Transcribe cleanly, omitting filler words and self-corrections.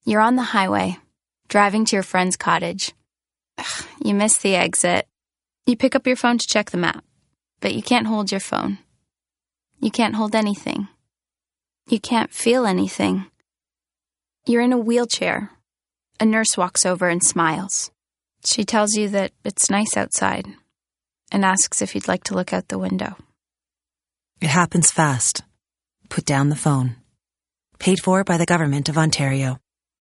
You're on the highway, driving to your friend's cottage. You miss the exit. You pick up your phone to check the map, but you can't hold your phone. You can't hold anything. You can't feel anything. You're in a wheelchair. A nurse walks over and smiles. She tells you that it's nice outside and asks if you'd like to look out the window. It happens fast. Put down the phone. Paid for by the Government of Ontario.